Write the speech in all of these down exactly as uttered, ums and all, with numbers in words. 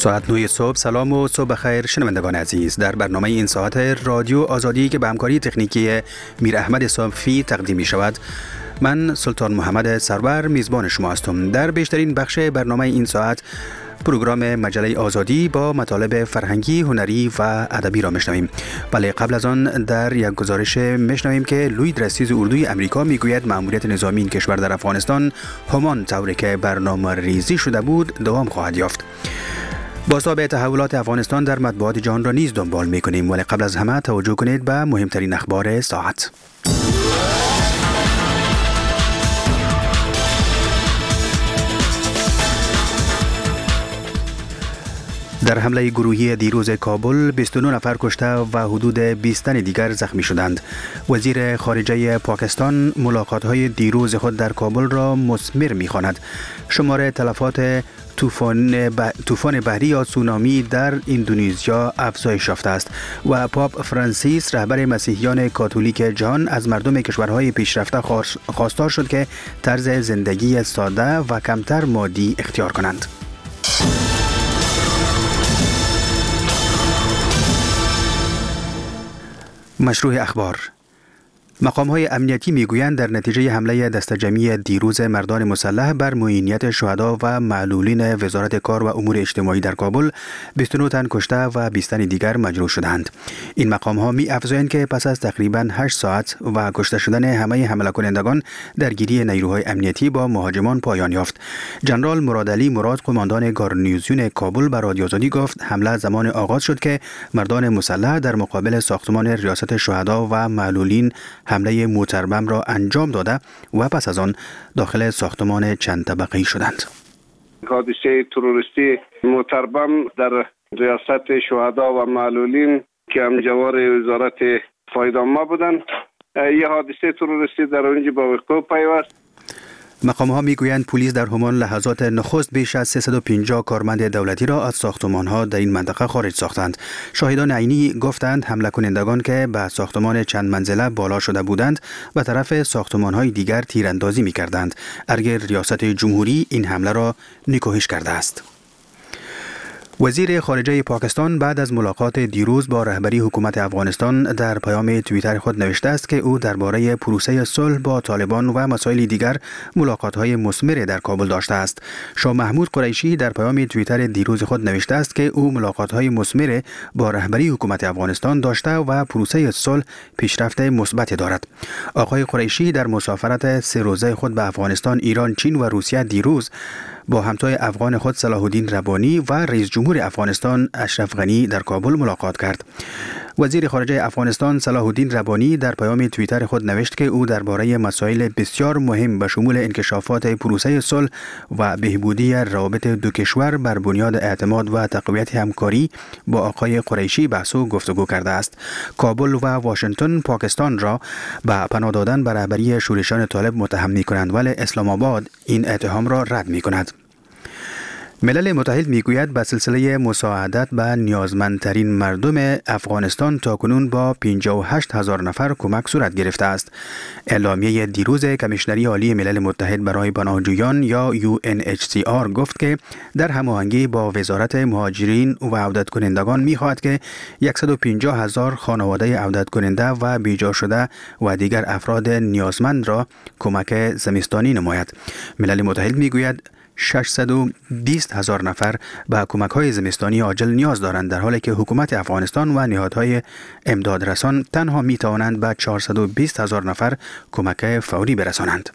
ساعت نه صبح. سلام و صبح بخیر شنوندگان عزیز. در برنامه این ساعت رادیو آزادی که به همکاری تکنیکی میر احمد صافی تقدیم می شود، من سلطان محمد سرور میزبان شما هستم. در بیشترین بخش برنامه این ساعت پروگرام مجله آزادی با مطالب فرهنگی، هنری و ادبی را میشنویم. ولی قبل از آن در یک گزارش میشنویم که لوید رئیس اردوی امریکا میگوید مأموریت نظامی این کشور در افغانستان همان طوری که برنامه ریزی شده بود دوام خواهد یافت. بازتاب تحولات افغانستان در مطبوعات جهان را نیز دنبال میکنیم، ولی قبل از همه توجه کنید به مهمترین اخبار ساعت. در حمله گروهی دیروز کابل بیست و نه نفر کشته و حدود بیست تن دیگر زخمی شدند. وزیر خارجه پاکستان ملاقات‌های دیروز خود در کابل را مثمر می‌خواند. شمار تلفات طوفان ب... طوفان بحری یا تسونامی در اندونزیا افزایش یافته است و پاپ فرانسیس رهبر مسیحیان کاتولیک جهان از مردم کشورهای پیشرفته خواستار شد که طرز زندگی ساده و کمتر مادی اختیار کنند. مشروع اخبار. مقام‌های امنیتی میگویند در نتیجه حمله دسته جمعی دیروز مردان مسلح بر معینیت شهدا و معلولین وزارت کار و امور اجتماعی در کابل بیست و نه تن کشته و بیست تن دیگر مجروح شدند. این مقام‌ها می‌افزایند که پس از تقریباً هشت ساعت و کشته شدن همه حمله کنندگان درگیری نیروهای امنیتی با مهاجمان پایان یافت. ژنرال مرادعلی مراد قماندان گارنیزیون کابل به رادیو آزادی گفت حمله زمان آغاز شد که مردان مسلح در مقابل ساختمان ریاست شهدا و معلولین حمله موتربم را انجام داده و پس از آن داخل ساختمان چند طبقه‌ای شدند. حادثه تروریستی موتربم در ریاست شهدا و معلولین که همجوار وزارت فایدامه بودند، یه حادثه تروریستی در اونجا با وقوع پیوست. مقام ها میگویند پلیس در همان لحظات نخست بیش از سیصد و پنجاه کارمند دولتی را از ساختمان ها در این منطقه خارج ساختند. شاهدان عینی گفتند حمله کنندگان که به ساختمان چند منزله بالا شده بودند به طرف ساختمان های دیگر تیراندازی میکردند. ارگ ریاست جمهوری این حمله را نکوهش کرده است. وزیر خارجه پاکستان بعد از ملاقات دیروز با رهبری حکومت افغانستان در پیام توییتر خود نوشته است که او درباره پروسه صلح با طالبان و مسائل دیگر ملاقات‌های مثمر در کابل داشته است. شاه محمود قریشی در پیام توییتر دیروز خود نوشته است که او ملاقات‌های مثمر با رهبری حکومت افغانستان داشته و پروسه صلح پیشرفت مثبت دارد. آقای قریشی در مسافرت سه روزه خود به افغانستان، ایران، چین و روسیه دیروز با همتای افغان خود صلاح الدین ربانی و رئیس جمهور افغانستان اشرف غنی در کابل ملاقات کرد. وزیر خارجه افغانستان صلاح الدین ربانی در پیام توییتر خود نوشت که او درباره مسائل بسیار مهم به شمول انکشافات پروسه صلح و بهبودی روابط دو کشور بر بنیاد اعتماد و تقویت همکاری با آقای قریشی بحث و گفتگو کرده است. کابل و واشنگتن پاکستان را به پناه دادن به رهبری شورشیان طالب متهم می‌کنند، ولی اسلام آباد این اتهام را رد می‌کند. ملل متحد میگوید به سلسله مساعدت به نیازمندترین مردم افغانستان تاکنون با پنجاه و هشت هزار نفر کمک صورت گرفته است. اعلامیه دیروز کمیشنری عالی ملل متحد برای پناهجویان یا یو ان اچ سی آر گفت که در هماهنگی با وزارت مهاجرین و عودت کنندگان میخواهد که صد و پنجاه هزار خانواده عودت کننده و بیجا شده و دیگر افراد نیازمند را کمک زمستانی نماید. ملل متحد میگوید ششصد و بیست هزار نفر به کمک‌های زمستانی عاجل نیاز دارند، در حالی که حکومت افغانستان و نهادهای امدادرسان تنها می‌توانند به چهارصد و بیست هزار نفر کمک فوری برسانند.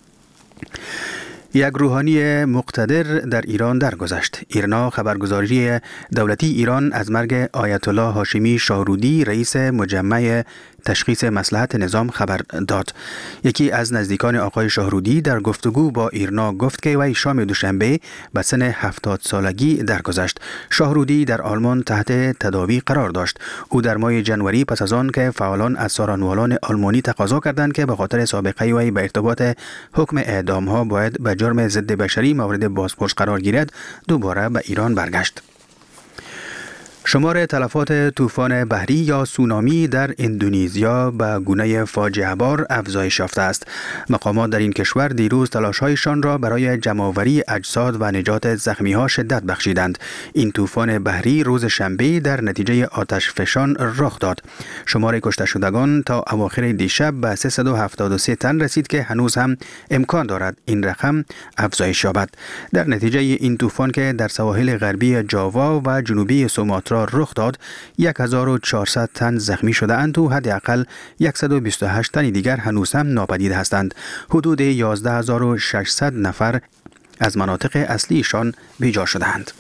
یک روحانی مقتدر در ایران درگذشت. ایرنا خبرگزاری دولتی ایران از مرگ آیت الله هاشمی شاهرودی رئیس مجمع تشخیص مصلحت نظام خبر داد. یکی از نزدیکان آقای شاهرودی در گفتگو با ایرنا گفت که وی شام دوشنبه به سن هفتاد سالگی درگذشت. شاهرودی در آلمان تحت تداوی قرار داشت. او در ماه ژانویه پس از آن که فعالان از سارنوالان آلمانی تقاضا کردند که به خاطر سابقه وی به ارتباط حکم اعدام ها باید به جرم ضد بشری مورد بازپرس قرار گیرد، دوباره به ایران برگشت. شمار تلفات طوفان بحری یا سونامی در اندونزیا به گونه فاجعه بار افزایش یافته است. مقامات در این کشور دیروز تلاش‌هایشان را برای جمع‌آوری اجساد و نجات زخمی‌ها شدت بخشیدند. این طوفان بحری روز شنبه در نتیجه آتش فشان رخ داد. شمار کشته شدگان تا اواخر دیشب به سیصد و هفتاد و سه تن رسید که هنوز هم امکان دارد این رقم افزایش یابد. در نتیجه این طوفان که در سواحل غربی جاوا و جنوبی سوماترا رخ داد، هزار و چهارصد تن زخمی شده اند و حداقل صد و بیست و هشت تن دیگر هنوز هم ناپدید هستند. حدود یازده هزار و ششصد نفر از مناطق اصلیشان بیجا شدند.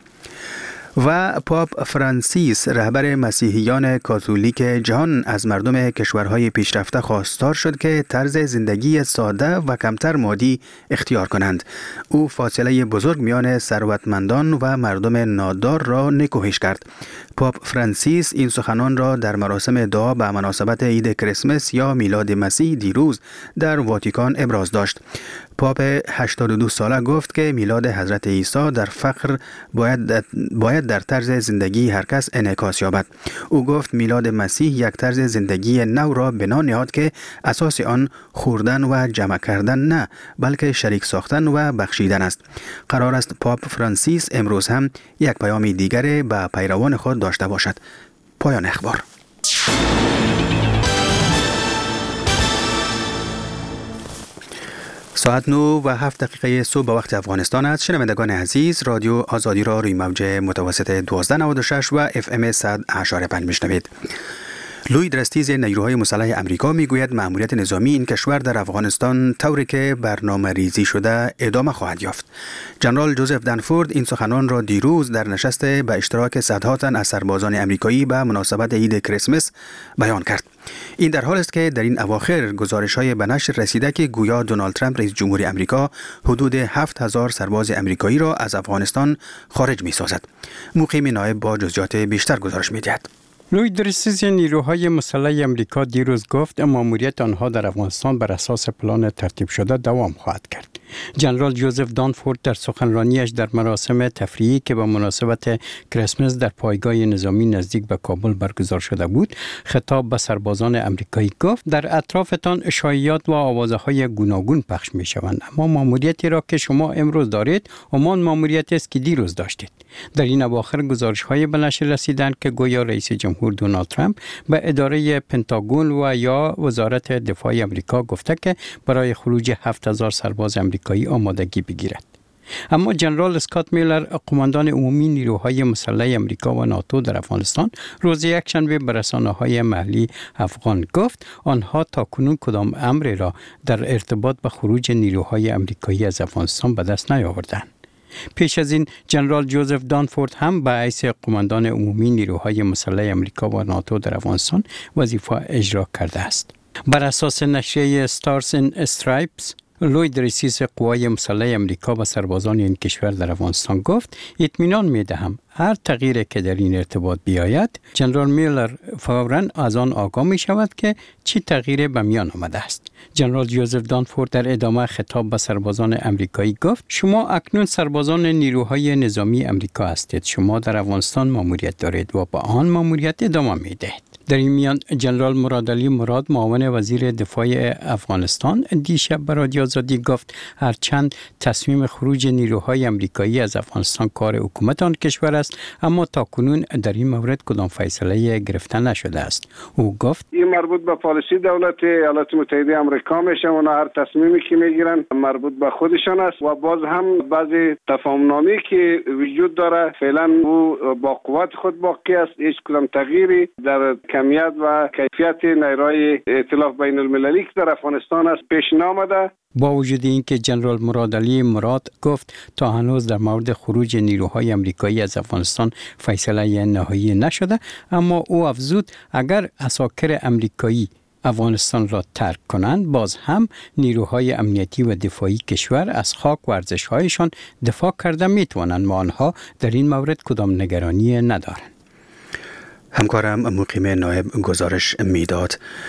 و پاپ فرانسیس رهبر مسیحیان کاتولیک جهان از مردم کشورهای پیشرفته خواستار شد که طرز زندگی ساده و کمتر مادی اختیار کنند. او فاصله بزرگ میان ثروتمندان و مردم نادار را نکوهش کرد. پاپ فرانسیس این سخنان را در مراسم دعا به مناسبت عید کریسمس یا میلاد مسیح دیروز در واتیکان ابراز داشت. پاپ هشتاد و دو ساله گفت که میلاد حضرت عیسی در فقر باید باید در طرز زندگی هر کس انعکاس یابد. او گفت میلاد مسیح یک طرز زندگی نو را بنا نهاد که اساس آن خوردن و جمع کردن نه، بلکه شریک ساختن و بخشیدن است. قرار است پاپ فرانسیس امروز هم یک پیام دیگر به پیروان خود داشته باشد. پایان اخبار. ساعت نو و هفت دقیقه صبح به وقت افغانستان است. شنوندگان عزیز، رادیو آزادی را روی موج متوسط دوازده نود و شش و اف ام صد و اشاره پنج میشنوید. لوید رستیز نیروهای مسلح امریکا میگوید مأموریت نظامی این کشور در افغانستان طوری که برنامه ریزی شده ادامه خواهد یافت. جنرال جوزف دنفورد این سخنان را دیروز در نشست به اشتراک صدها تن از سربازان امریکایی به مناسبت عید کریسمس بیان کرد. این در حال است که در این اواخر گزارش‌های به نشر رسیده که گویا دونالد ترامپ رئیس جمهور امریکا حدود هفت هزار سرباز امریکایی را از افغانستان خارج می‌سازد. مقیم نایب با جزئیات بیشتر گزارش می‌دهد. لوید رستیز نیروهای مسلح امریکا دیروز گفت مأموریت آنها در افغانستان بر اساس پلان ترتیب شده دوام خواهد کرد. جنرال جوزف دانفورد در سخنرانیش در مراسم تفریحی که به مناسبت کریسمس در پایگاه نظامی نزدیک به کابل برگزار شده بود، خطاب به سربازان امریکایی گفت در اطرافتان شایعات و آوازهای گوناگون پخش می شوند، اما مأموریتی را که شما امروز دارید همان مأموریتی است که دیروز داشتید. در این اواخر گزارش‌های به نشر رسیدند که گویا رئیس جمهور دونالد ترامپ به اداره پنتاگون و یا وزارت دفاع امریکا گفته که برای خروج هفت هزار سرباز امریکایی آمادگی بگیرد. اما جنرال اسکات میلر، قماندان عمومی نیروهای مسلح امریکا و ناتو در افغانستان، روز یکشنبه به رسانه‌های محلی افغان گفت آنها تاکنون کدام امری را در ارتباط به خروج نیروهای امریکایی از افغانستان به دست نیاوردند. پیش از این جنرال جوزف دانفورد هم به حیث قماندان عمومی نیروهای مسلح امریکا و ناتو در افغانستان وظیفه اجرا کرده است. بر اساس نشریه استارز این استرایپس، لوید رئیس قوای مسلح امریکا و سربازان این کشور در افغانستان گفت اطمینان می‌دهم هر تغییری که در این ارتباط بیاید، جنرال میلر فوراً از آن آگاه می شود که چه تغییری به میان آمده است. جنرال جوزف دانفورد در ادامه خطاب به سربازان امریکایی گفت شما اکنون سربازان نیروهای نظامی امریکا هستید. شما در افغانستان مأموریت دارید و با آن مأموریت ادامه می دهید. در این میان جنرال مرادعلی مراد، معاون وزیر دفاع افغانستان، دیشب به رادیو آزادی گفت هرچند تصمیم خروج نیروهای امریکایی از افغانستان کار حکومت آن کشور است، اما تاکنون در این مورد کدام فیصله گرفته نشده است. او گفت این مربوط به پالیسی دولت ایالات متحده آمریکا میشه. اونا هر تصمیمی که میگیرن مربوط به خودشان است و باز هم بعضی تفاهم‌نامه‌ای که وجود داره فعلا او با قوت خود باقی است. هیچ کدام تغییری در کمیت و کیفیت نیروهای ائتلاف بین المللی که در افغانستان است پیش نامده. با وجود اینکه جنرال مرادعلی مراد گفت تا هنوز در مورد خروج نیروهای امریکایی از افغانستان فیصله نهایی نشده، اما او افزود اگر عساکر امریکایی افغانستان را ترک کنند، باز هم نیروهای امنیتی و دفاعی کشور از خاک و ارزش‌هایشان دفاع کرده میتوانند و آنها در این مورد کدام نگرانی ندارند. همکارم مقیم نایب گزارش میداد.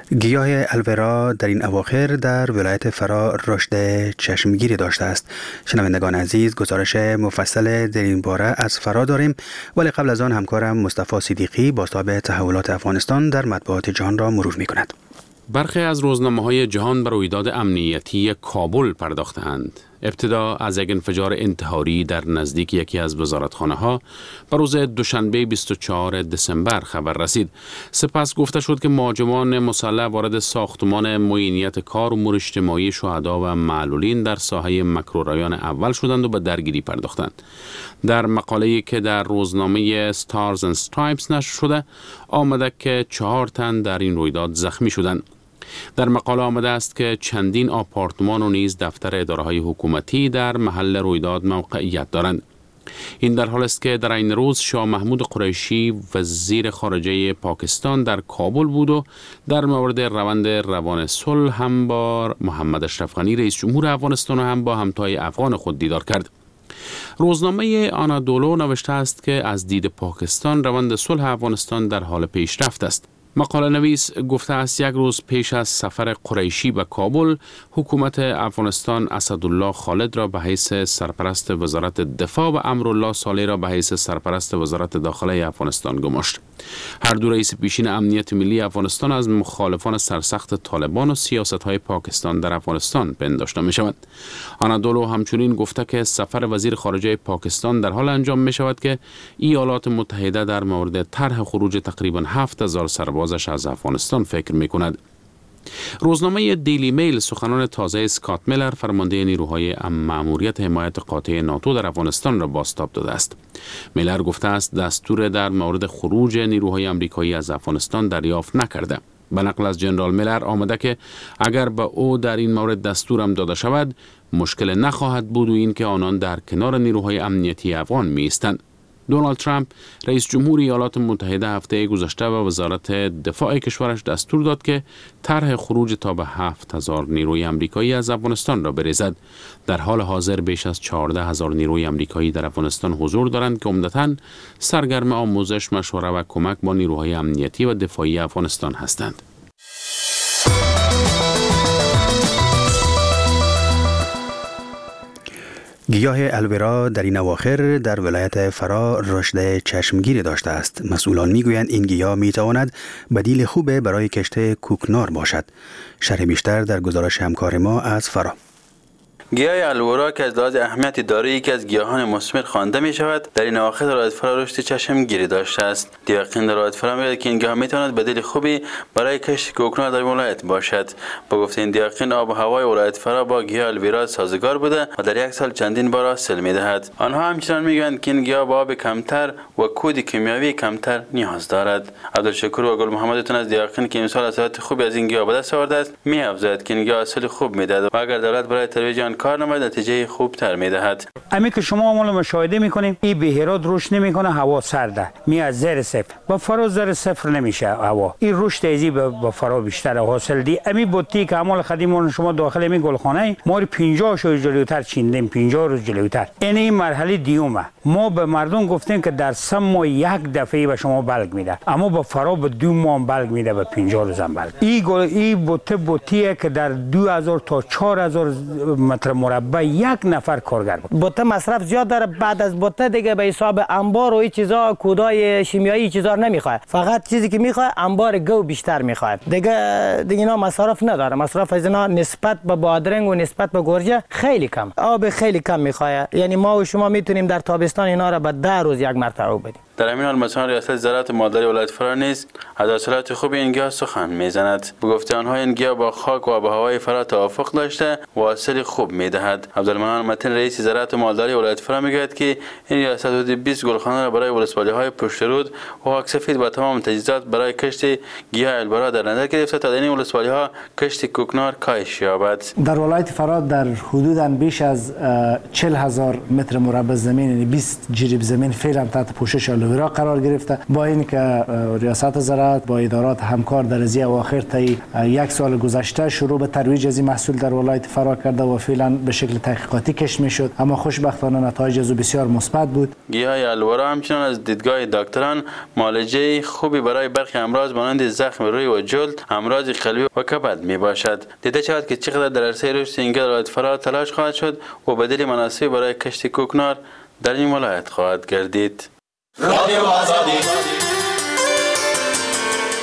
گیاه الورا در این اواخر در ولایت فرا رشد چشمگیری داشته است. شنوندگان عزیز، گزارش مفصل در این باره از فرا داریم، ولی قبل از آن همکارم مصطفی صدیقی بازتاب تحولات افغانستان در مطبوعات جهان را مرور می کند. برخی از روزنامه‌های جهان بر رویداد امنیتی کابل پرداختند. ابتدا از یک انفجار انتحاری در نزدیک یکی از وزارتخانه‌ها بر روز دوشنبه بیست و چهارم دسامبر خبر رسید. سپس گفته شد که مهاجمان مسلح وارد ساختمان معینیت کار امور اجتماعی شهدا و معلولین در ساحه مکرورایان اول شدند و به درگیری پرداختند. در مقاله‌ای که در روزنامه Stars and Stripes نشر شده آمده که چهار تن در این رویداد زخمی شدند. در مقاله آمده است که چندین آپارتمان و نیز دفتر اداره‌های حکومتی در محل رویداد موقعیت دارند. این در حال است که در این روز شاه محمود قریشی وزیر خارجه پاکستان در کابل بود و در مورد روند روان صلح هم با محمد اشرف غنی رئیس جمهور افغانستان و هم با همتای افغان خود دیدار کرد. روزنامه آنادولو نوشته است که از دید پاکستان روند صلح افغانستان در حال پیشرفت است. مقاله نویس گفته است یک روز پیش از سفر قریشی به کابل، حکومت افغانستان اسدالله خالد را به حیث سرپرست وزارت دفاع و امرالله صالح را به حیث سرپرست وزارت داخله افغانستان گماشت. هر دو رئیس پیشین امنیت ملی افغانستان از مخالفان سرسخت طالبان و سیاست‌های پاکستان در افغانستان پنداشته می‌شود. آنادولو همچنین گفته که سفر وزیر خارجه پاکستان در حال انجام می‌شود که ایالات متحده در مورد طرح خروج تقریباً هفت هزار سربازش از افغانستان فکر می‌کند. روزنامه دیلی میل سخنان تازه اسکات میلر فرمانده نیروهای مأموریت حمایت قاطع ناتو در افغانستان را بازتاب داده است. میلر گفته است دستور در مورد خروج نیروهای آمریکایی از افغانستان دریافت نکرده. به نقل از جنرال میلر آمده که اگر به او در این مورد دستورم داده شود مشکل نخواهد بود و این که آنان در کنار نیروهای امنیتی افغان می ایستند. دونالد ترامپ رئیس جمهور ایالات متحده هفته گذشته و وزارت دفاع کشورش دستور داد که طرح خروج تا به هفت هزار نیروی آمریکایی از افغانستان را بریزد. در حال حاضر بیش از چهارده هزار نیروی آمریکایی در افغانستان حضور دارند که عمدتاً سرگرم آموزش، مشوره و کمک با نیروهای امنیتی و دفاعی افغانستان هستند. گیاه الورا در این اواخر در ولایت فرا رشد چشمگیری داشته است. مسئولان میگویند این گیاه میتواند بدیل خوب برای کشت کوکنار باشد. شرح بیشتر در گزارش همکار ما از فرا. گیاه الورا که از لحاظ اهمیت دارای یکی از گیاهان مثمر خوانده می شود، در این اواخر در ولایت فرا رشد چشمگیری داشته است. دیاقین در ولایت فرا میگوید که این گیاه میتواند بدیل خوبی برای کشت کوکنار در ولایت باشد. با گفته این دیاقین آب و هوای ولایت فرا با گیاه الورا سازگار بوده و در یک سال چندین بار حاصل میدهد. آنها همچنان میگویند که این گیاه با آب کمتر و کود کیمیاوی کمتر نیاز دارد. عبدالشکور و گل محمدتون از دیاقین که امسال اثرات خوبی از این گیاه به دست آورده است می‌افزاید که این گیاه حاصل خوب میدهد و اگر دولت برای ترویج آن کار نماید نتیجه خوب تر میدهد. امی که شما عمل مشاهده میکنیم این بهیرات رشد نمیکنه، هوا سرده، می از زیر صفر با فرا زیر صفر نمیشه هوا. این رشد ازی با فرا بیشتر حاصل دی. امی بوتی که عمل خدیمون شما داخل می گلخانه ما پنجاه شو جلوتر چیندیم، پنجاه روز جلوتر. این این مرحله دیومه. ما به مردم گفتیم که در سه ماه یک دفعه به شما بلگ میده، اما با فرا به دو ماه بلگ میده، به پنجاه روز هم بلگ. این گل این بوته بوتیه که در دو هزار تا چهار هزار متر مربع یک نفر کارگر بود. بوته مصرف زیاد داره. بعد از بوته دیگه به حساب انبار و این چیزا کودای شیمیایی چیزا نمیخواد، فقط چیزی که میخواد انبار گو بیشتر میخواد. دیگه دیگه اینا مصرف نداره. مصرف از اینا نسبت به بادرنگ و نسبت به گرجه خیلی کم، آب خیلی کم میخواد. یعنی ما و شما میتونیم در تابستان اینا را به ده روز یک مرتبه بدیم. در همین حال مثلا ریاست زراعت مالداری ولایت فرا نیز از حاصلات خوب این گیاه سخن میزند. به گفته آنها این گیاه با خاک و آب و هوای فرا توافق داشته و حاصل خوب میدهد. عبدالمنان متین رئیس زراعت مالداری ولایت فرا میگوید که این ریاست حدود بیست گلخانه را برای ولسوالی‌های پشت رود و خاک سفید و تمام تجهیزات برای کشت گیاه الورا در نظر گرفته تا در این ولسوالی‌ها کشت کوکنار کاهش یابد. در ولایت فرا در حدوداً بیش از چهل هزار متر مربع زمین، یعنی بیست جریب زمین فعلا تحت پوشش الوراق قرار گرفته. با این که ریاست زراعت با ادارات همکار در از اواخر تا یک سال گذشته شروع به ترویج از این محصول در ولایت فرا کرده و فعلا به شکل تحقیقاتی کشت میشد، اما خوشبختانه نتایج از بسیار مثبت بود. گیاه الورا همچنان از دیدگاه دکتران معالجه خوبی برای برخی امراض مانند زخم روی و جلد، امراض قلبی و کبد می باشد. دیده شود که چقدر در عرصه رشد این ولایت فرا تلاش خواهد شد و بدیل مناسب برای کشت کوکنار در این ولایت خواهد گردید. رادیو آزادی